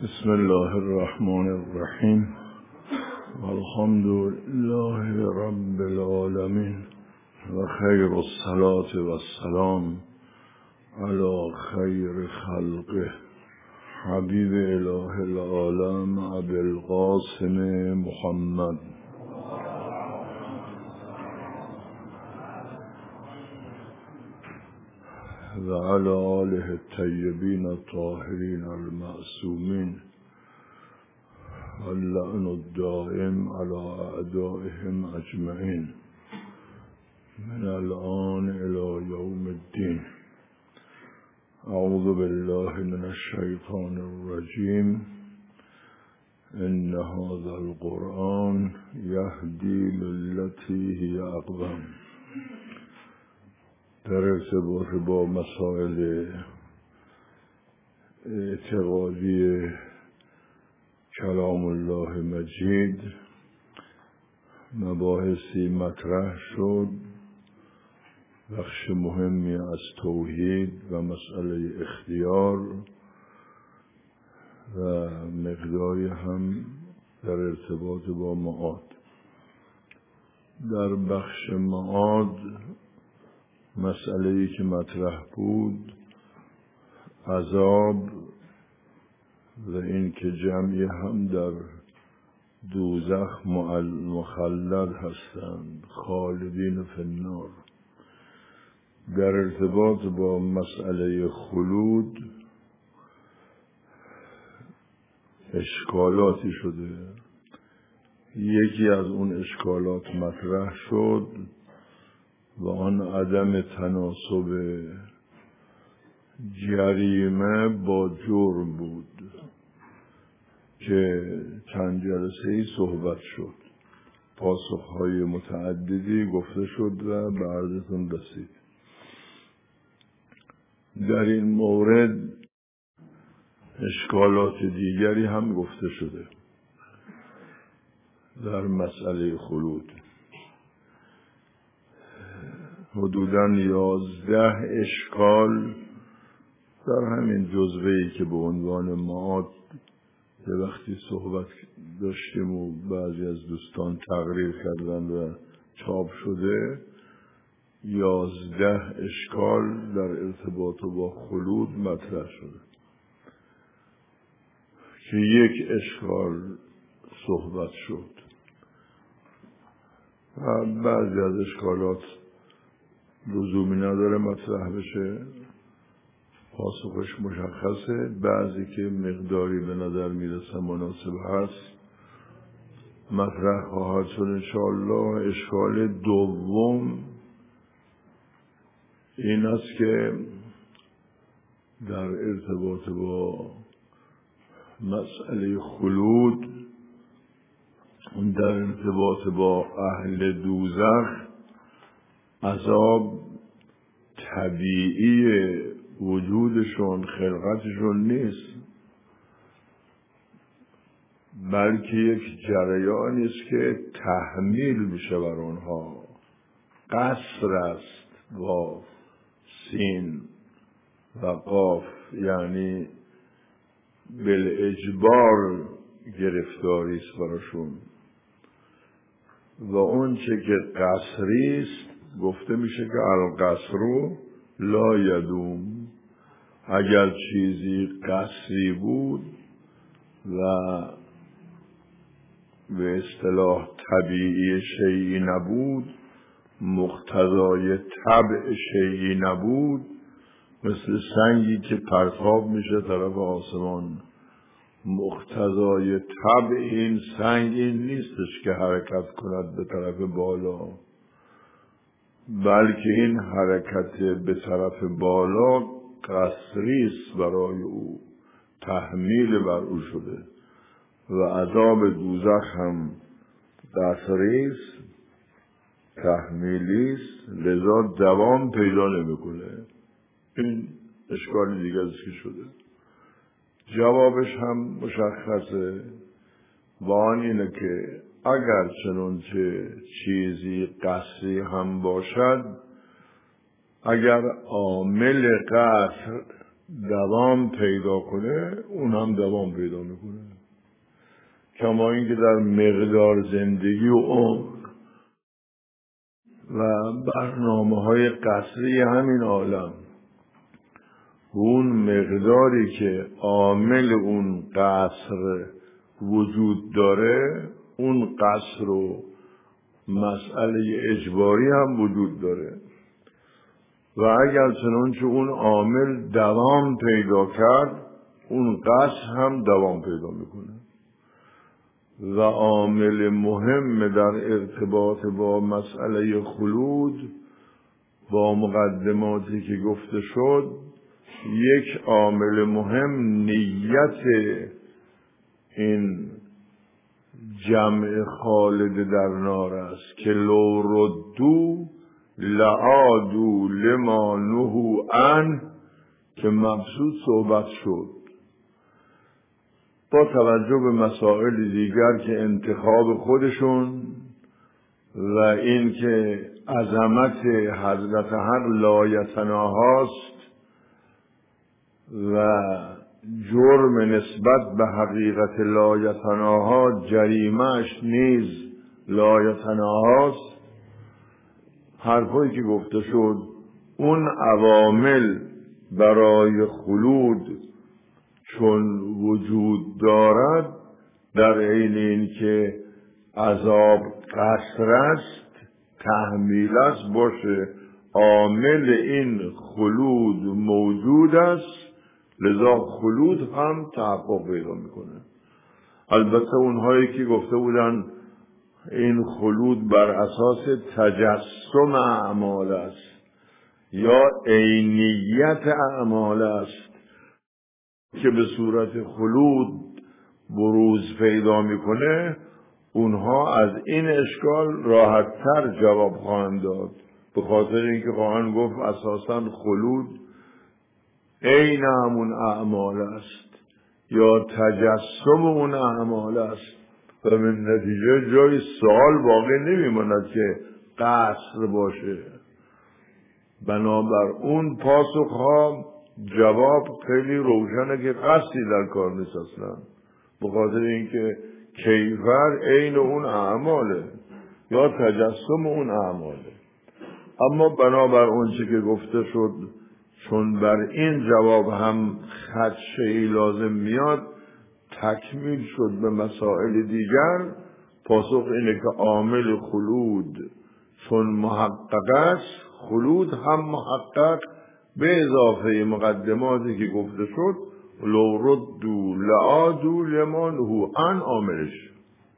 بسم الله الرحمن الرحیم والحمد لله رب العالمین و خیر الصلاة و السلام علی خیر خلقه حبیب اله العالم ابی القاسم محمد و علی آله الطیبین الطاهرین المعصومین اللعن الدائم علی اعدائهم اجمعین من الآن الی یوم الدین. اعوذ بالله من الشیطان الرجیم. ان هذا القرآن یهدی للتی هی اقوم. در ارتباط با مسائل اعتقادی کلام الله مجید مباحثی مطرح شد. بخش مهمی از توحید و مسئله اختیار و مقداری هم در ارتباط با معاد. در بخش معاد مسئله‌ای که مطرح بود عذاب و این که جمعی هم در دوزخ مخلد هستند خالدین فی النار. در ارتباط با مسئله خلود اشکالاتی شده. یکی از اون اشکالات مطرح شد و آن عدم تناسب جریمه با جرم بود که چند جلسه‌ای صحبت شد. پاسخهای متعددی گفته شد و به عرضتون رسید. در این مورد اشکالات دیگری هم گفته شده در مسئله خلود. حدوداً 11 اشکال در همین جزوه‌ای که به عنوان معاد یه وقتی صحبت داشتیم و بعضی از دوستان تقریر کردن و چاپ شده. 11 اشکال در ارتباط با خلود مطرح شده که یک اشکال صحبت شد و بعضی از اشکالات لزومی نداره مطرح بشه، پاسخش مشخصه. بعضی که مقداری به نظر میرسه مناسب هست مطرح خواهد شد انشاءالله. اشکال دوم این است که در ارتباط با مسئله خلود در ارتباط با اهل دوزخ عذاب طبیعی وجودشون خلقتشون نیست، بلکه یک جریانی است که تحمیل میشه بر اونها. قصر است با سین و قاف، یعنی بالاجبار گرفتاری است براشون. و اون چه که قصری است گفته میشه که القصر لا یدوم. اگر چیزی قصری بود و به اصطلاح طبیعی شیئی نبود، مقتضای طبع شیئی نبود، مثل سنگی که پرتاب میشه طرف آسمان، مقتضای طبع این سنگ این نیستش که حرکت کند به طرف بالا، بلکه این حرکت به طرف بالا قصری است برای او، تحمیل بر او شده. و عذاب دوزخ هم قصری است، تحمیلی است، لذا دوام پیدا نمیکنه. این اشکال دیگه است که شده. جوابش هم مشخصه و آن اینه که اگر چنانچه چیزی قصری هم باشد، اگر عامل قصر دوام پیدا کنه اون هم دوام پیدا میکنه. کما اینکه در مقدار زندگی و عمر و برنامه‌های قصری همین عالم اون مقداری که عامل اون قصر وجود داره، اون قصر و مسئله اجباری هم وجود داره و اگر چنانچه اون عامل دوام پیدا کرد اون قصر هم دوام پیدا میکنه. و عامل مهم در ارتباط با مسئله خلود با مقدماتی که گفته شد، یک عامل مهم نیت این جمع خالد در نار است که لو ردو لعادوا لما نهوا عنه، که مبسوط صحبت شد با توجه به مسائل دیگر که انتخاب خودشون و این که عظمت حضرت حق لایتناهاست و جرم نسبت به حقیقت لایتناها جریمهش نیز لایتناهاست، حرفایی که گفته شد اون عوامل برای خلود چون وجود دارد در عین این که عذاب قصر است تحمیل است باشه، عامل این خلود موجود است، لذا خلود هم تحقق پیدا میکنه. البته اونهایی که گفته بودن این خلود بر اساس تجسم اعمال است یا عینیت اعمال است که به صورت خلود بروز پیدا میکنه، اونها از این اشکال راحت‌تر جواب خواهند داد، به خاطر اینکه خواهند گفت اساساً خلود عین همون اعمال است یا تجسم اون اعمال است و به نتیجه جای سوال باقی نمیماند که قصر باشه. بنابر اون پاسخها جواب خیلی روشنه که قصدی در کار نیست اصلا، به خاطر اینکه کیفر عین اون اعماله یا تجسم اون اعماله. اما بنابر اون چه که گفته شد، چون بر این جواب هم خدشه‌ای لازم میاد تکمیل شد به مسائل دیگر. پاسخ اینه که عامل خلود چون محقق است، خلود هم محقق به اضافه مقدماتی که گفته شد لو ردوا لعادوا لما نهوا عنه عاملش.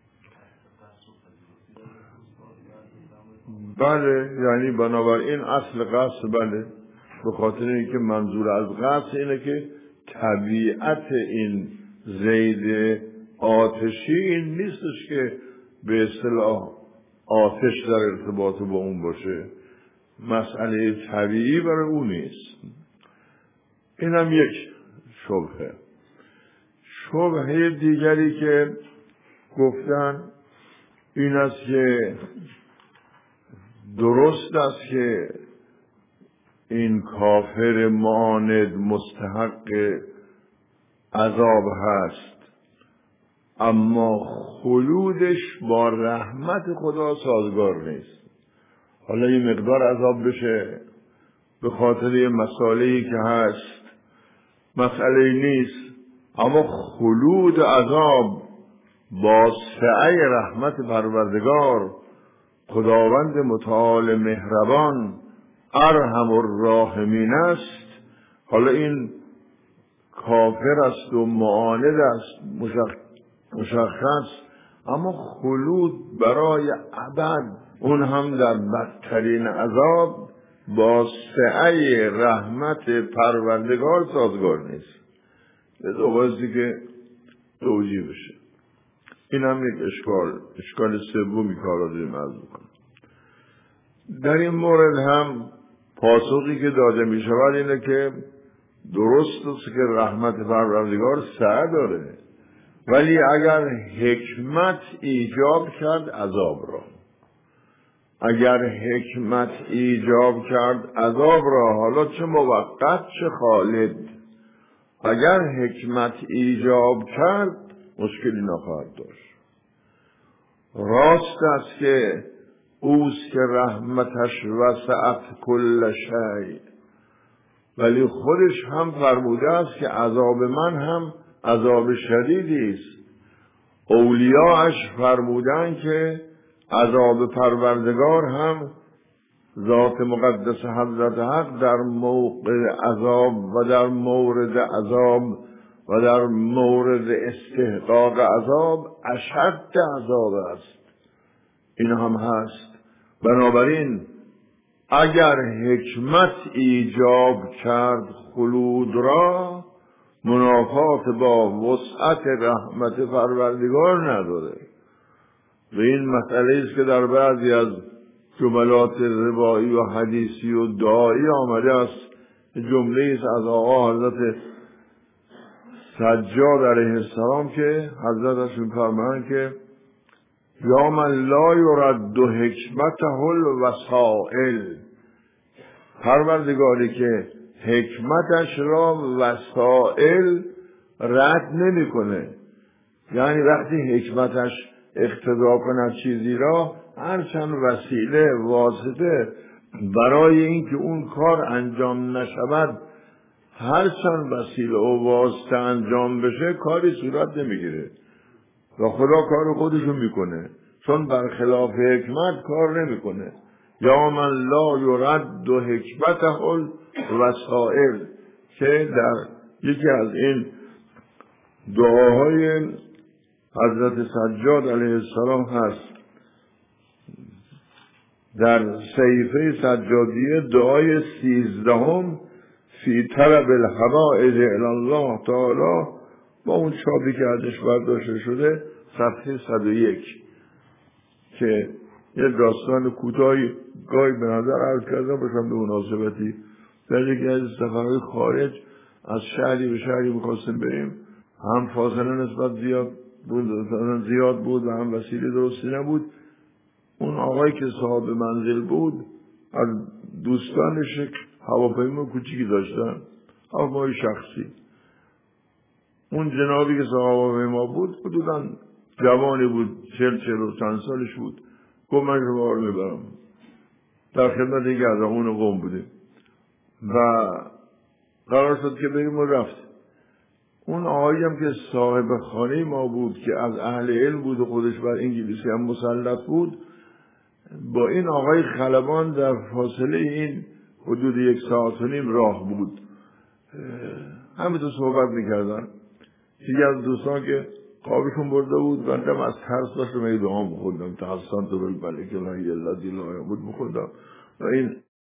بله، یعنی بنابراین اصل قصد بله، به خاطر اینکه منظور از قصد اینه که طبیعت این زید آتشی این نیستش که به اصطلاح آتش در ارتباط با اون باشه، مسئله طبیعی برای اون نیست. اینم یک شبهه. شبهه دیگری که گفتن این است که درست است که این کافر معاند مستحق عذاب هست، اما خلودش با رحمت خدا سازگار نیست. حالا این مقدار عذاب بشه به خاطر مسائلی که هست مسئله نیست، اما خلود عذاب با سعی رحمت پروردگار خداوند متعال مهربان ارحم الراحمین است. حالا این کافر است و معاند است مشخص، اما خلود برای ابد اون هم در بدترین عذاب با سعی رحمت پروردگار سازگار نیست. لذا بایستی که توجیه بشه. این هم یک اشکال سومی کار را داریم عرض می‌کنم. در این مورد هم پاسخی که داده می شود اینه که درست است که رحمت پروردگار سعی داره، ولی اگر حکمت ایجاب کرد عذاب را، اگر حکمت ایجاب کرد عذاب را، حالا چه موقت چه خالد، اگر حکمت ایجاب کرد مشکلی نخواهد داشت. راست است که اوست که رحمتش وسعت کل شیء، ولی خودش هم فرموده است که عذاب من هم عذاب شدیدی است. اولیاءش فرمودن که عذاب پروردگار هم ذات مقدس حضرت حق در موقع عذاب و در مورد عذاب و در مورد استحقاق عذاب اشد عذاب است. این هم هست. بنابراین اگر حکمت ایجاب کرد خلود را، منافات با وسعت رحمت پروردگار نداره. و این مسئله است که در بعضی از جملات روایی و حدیثی و دعایی آمده است. جمله است از آقا حضرت سجاد علیه السلام که حضرتش می‌فرمایند که یا من لا یرد حکمته الوسائل، پروردگاری که حکمتش را وسائل رد نمی‌کنه. یعنی وقتی حکمتش اقتضا کند چیزی را، هرچند وسیله واسطه برای اینکه اون کار انجام نشود، هرچند وسیله و واسطه انجام بشه، کاری صورت نمیگیره و خدا کار خودشو میکنه، چون برخلاف حکمت کار نمیکنه. یا من لا یرد حکمته الوسائل، که در یکی از این دعاهای حضرت سجاد علیه السلام هست. در صحیفه سجادیه دعای 13 فی طلب الحوائج الی الله تعالی با اون چاپی که ازش برداشته شده صفحه 101 که یه داستان کوتاهی گاهی به نظر عرض کردم باشم به مناسبتی. در یکی از سفرهای خارج از شهری به شهری می‌خواستیم بریم، هم فاصله نسبت زیاد بود و هم وسیله درستی نبود. اون آقایی که صاحب منزل بود از دوستانش هواپیما کوچیکی داشتن، هواپیمای شخصی. اون جنابی که صاحب هواپیما بود حدوداً جوانی بود، 40 چند سالش بود. گفت من شما رو میبرم. در خدمت یکی از اون قوم بودیم و قرار شد که بریم و رفت. اون آقایی هم که صاحب خانه ما بود که از اهل علم بود و خودش بر انگلیسی هم مسلط بود، با این آقای خلبان در فاصله این حدود 1.5 ساعت راه بود. همینطور صحبت میکردن. یکی از دوستان که قابشون برده بود، بندم از ترس داشتم ای دعام بخوندم تحسان تو بالبلک الهی الذی لا یموت بخوندم و این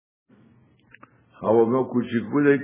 هواپیما کوچیک بود،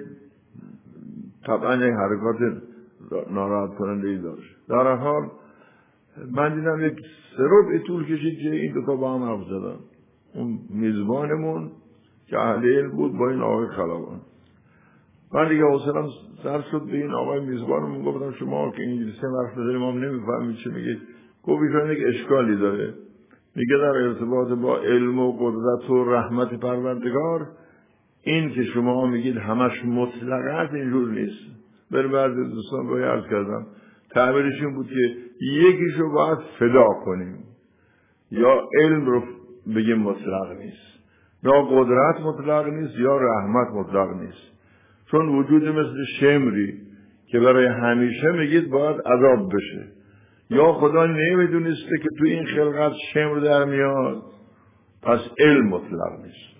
طبعا یک حرکات ناراحت کننده ای داشت. در هر حال من دیدم یک سرب طول کشید که این دوتا با هم حرف زدن. اون میزبانمون که اهل علم بود با این آقای خلبان. من دیگه حوصله‌ام سر شد به این آقای میزبانمون گفتم شما که انگلیسی حرف بزنید ما نمیفهمید چی میگید. گفت ایشون یک اشکالی داره، میگه در ارتباط با علم و قدرت و رحمت پروردگار این که شما میگید همش مطلق است اینجور نیست. برای بعضی دوستان رو عرض کردم تعبیرش این بود که یکیشو باید فدا کنیم، یا علم رو بگیم مطلق نیست، یا قدرت مطلق نیست، یا رحمت مطلق نیست. چون وجود مثل شمری که برای همیشه میگید باید عذاب بشه، یا خدا نمیدونسته که تو این خلقت شمر در میاد پس علم مطلق نیست،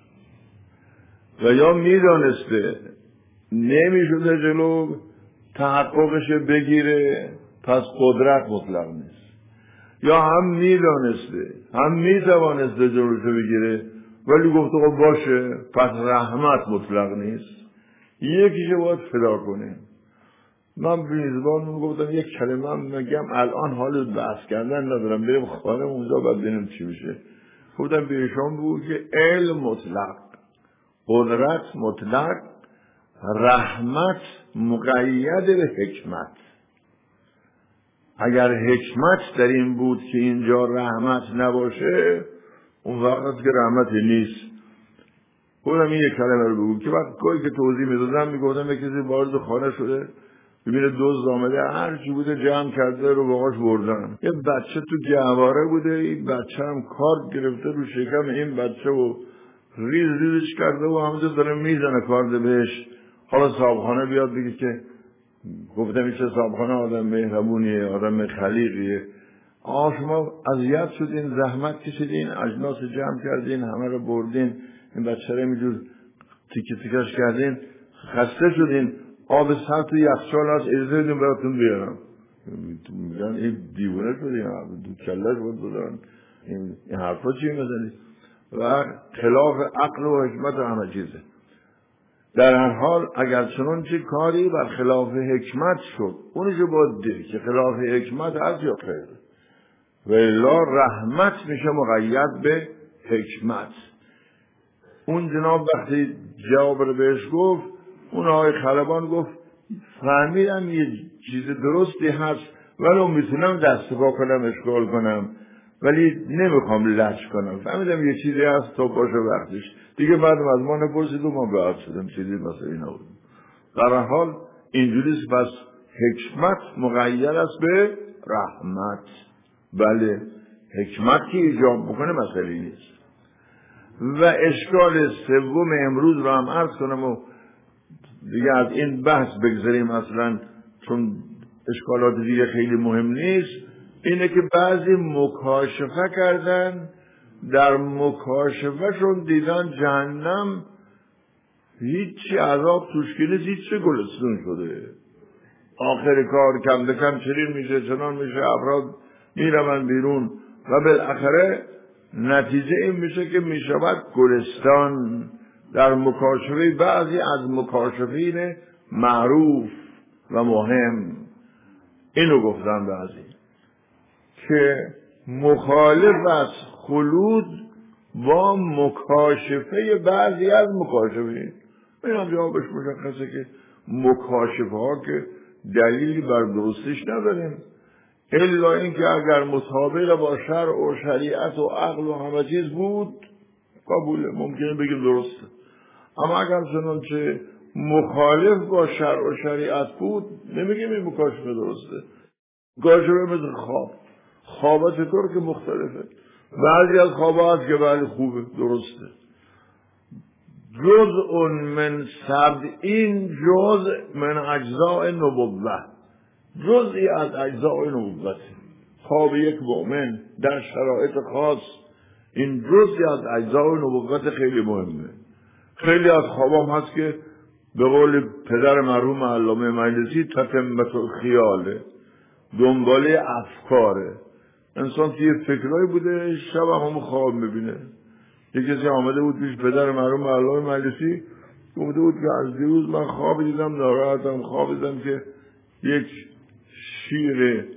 و یا میدانسته نمیشده جلو تحققش بگیره پس قدرت مطلق نیست، یا هم میدانسته هم میتوانسته جلوش بگیره ولی گفته خب باشه پس رحمت مطلق نیست، یکیشو باید فدا کنه. من به میزبانم گفتم یک کلمه هم میگم الان حال بحث کردن ندارم، بریم خانه اونجا بعد ببینیم چی میشه. گفتم به ایشان بگو که علم مطلق، قدرت مطلق، رحمت مقید به حکمت. اگر حکمت در این بود که اینجا رحمت نباشه اون وقت که رحمتی نیست. گفتم این یک کلمه رو بگو که وقت گاهی که توضیح میدادم میگفتم یک کسی وارد خانه شده ببینه دزد آمده هر چی بوده جمع کرده رو باهاش بردن. یه بچه تو گهواره بوده، این بچه هم کارد گرفته رو شکم این بچه و ریزش کرده و همونجا داره میزنه کارد بهش. حالا صاحبخانه بیاد بگه که گفته میشه صاحبخانه آدم مهربونیه، آدم خلیقیه. شما اذیت شدین، زحمت کشیدین، اجناس جمع کردین، همه رو بردین، این بچه رو اینجور تیکه تیکش کردین، خسته شدین، آب سر تو یخچال هست، اجازه بدین براتون بیارم. میگن این دیوانه شدین، دو کلش بود بودن، این حرفا چی میزنید؟ و خلاف عقل و حکمت و همه چیزه. در هر حال اگر چنانچه کاری بر خلاف حکمت شد، اونشو باید دید که خلاف حکمت هست یا خیر. و الا رحمت میشه مقید به حکمت. اون جناب وقتی جواب رو بهش گفت، اون آقای خلبان گفت فهمیدم یه چیز درستی هست ولو میتونم دست پا کنم اشغال کنم ولی نمیخوام لج کنم. فهمیدم یه چیزی هست تا باشه وقتش دیگه. بعدم از ما نپرسید و ما بعد شدم چیزی مثلا این نبود. در حال اینجوریست. پس حکمت مقید است به رحمت. بله حکمت که ایجاب بکنه مسئله نیست. و اشکال سوم امروز رو هم عرض کنم و دیگه از این بحث بگذاریم اصلا چون اشکالات دیگه خیلی مهم نیست. اینه که بعضی مکاشفه کردن، در مکاشفهشون دیدن جهنم هیچی عذاب توش نیست، هیچی گلستون شده. آخر کار کم کم چرین میشه، چنان میشه، افراد میروند بیرون و بالاخره نتیجه این میشه که میشود گلستان. در مکاشفه بعضی از مکاشفین معروف و مهم اینو گفتن بعضی که مخالف از خلود با مکاشفه بعضی از مکاشفین. این هم جوابش مشخصه که مکاشفه ها که دلیلی بر درستش نداریم الا اینکه اگر مطابق با شرع و شریعت و عقل و همه چیز بود قبوله، ممکنه بگیم درسته. اما اگر چنانچه مخالف با شرع و شریعت بود نمیگیم این مکاشفه درسته. مکاشفه مثل خواب چطور که مختلفه. بعضی از خواب هست که بله خوبه درسته. جزء من 70 جزء من اجزاء نبوة، جزئی از اجزاء نبوت. خواب یک مؤمن در شرایط خاص این جزئی از اجزاء نبوت خیلی مهمه. خیلی از خوابام هست که به قول پدر مرحوم علامه مجلسی تتمت الخیاله، دنباله افکاره. انسان که یه فکرایی بوده شب هم خواب میبینه. یک کسی آمده بود پیش پدر مرحوم علامه مجلسی گفته بود که از دیروز من خواب دیدم ناراحتم، خواب دیدم که یک شیر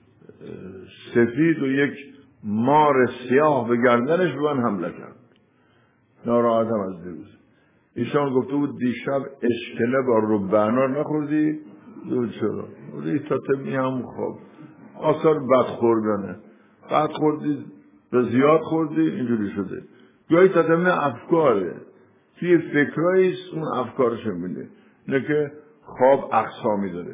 سفید و یک مار سیاه به گردنش به من حمله کرد، ناراحتم از دیروز. ایشان گفته بود دیشب اشکله با ربعنا نخوردی؟ گفت چرا؟ گفت تاتمی هم خواب آثار بدخوردنه، بد خوردی به زیاد خوردی اینجوری شده. گاهی تاتمی افکاره، توی فکرهاییست اون افکارش میبینه. نه که خواب اقسامی داره.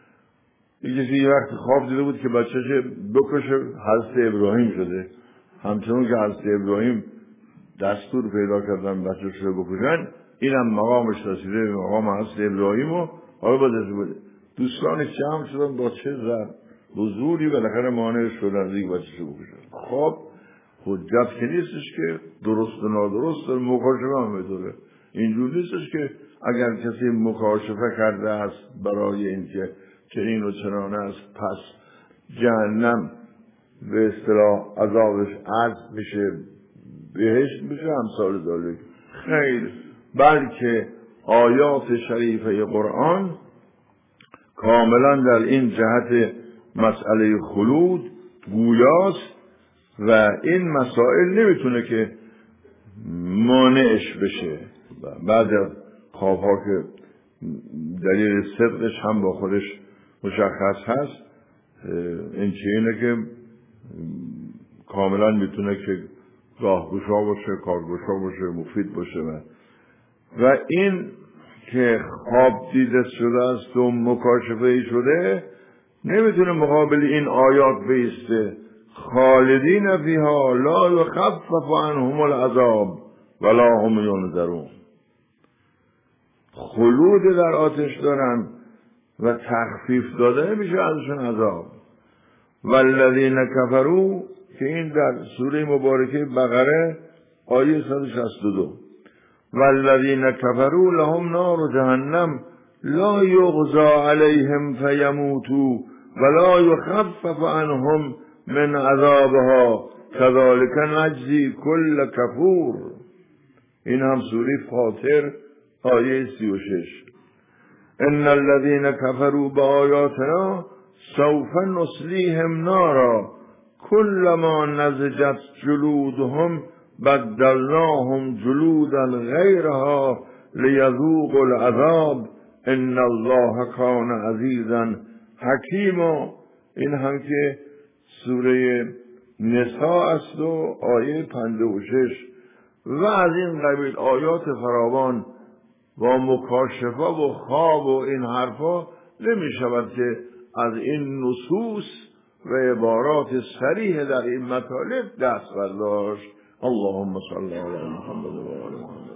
یه کسی یه وقت خواب دیده بود که بچه‌ش بکشه حضرت ابراهیم شده، همچنون که حضرت ابراهیم دستور پیدا کردن بچه‌ش رو بکشن، اینم مقامش رسیده به مقام حضرت ابراهیم و حالا بازش بوده. دوستانش جمع شدن با چه بزرگی بالاخره مانع شدن دیگه بچه‌ش رو بکشن. خواب حجت که نیستش که درست و نادرست در مکاشفه هم می‌داره. اینجور نیستش که اگر کسی مکاشفه کرده است برای اینکه چنین و چنان است پس جهنم به اصطلاح عذابش عرض میشه بهشت میشه امثال ذالک. خیر، بلکه آیات شریفه قرآن کاملا در این جهت مسئله خلود گویاست و این مسائل نمیتونه که مانعش بشه. بعد از خوابها که دلیل صدقش هم با خودش مشخص هست، این چیه که کاملا میتونه که راهگشا باشه، کارگشا باشه، مفید باشه و این که خواب دیده شده است و مکاشفه شده نمیتونه مقابل این آیات بیسته. خالدین فیها لا یخفف عنهم العذاب ولا هم ینظرون. خلود در آتش دارن و تخفیف داده نمیشه ازشون عذاب. والذین کفروا که این در سوره مبارکه بقره آیه 162 والذین کفروا لهم نار جهنم لا یغضى علیهم فیموتوا ولا یخفف عنهم من عذابها كذلك نجزی کل کفور. این هم سوره فاطر آیه 36. ان الذين كفروا بآياتنا سوف نصليهم نارا كلما نضجت جلودهم بدلناهم جلودا غيرها ليذوقوا العذاب ان الله كان عزيزا حكيما. این هم که سوره نساء است و آیه 56 و از این قبیل آیات فراوان با مکاشفه و خواب و این حرفا نمی شود که از این نصوص و عبارات صریح در این مطالب دست برداشت. اللهم صل علی محمد و آل محمد.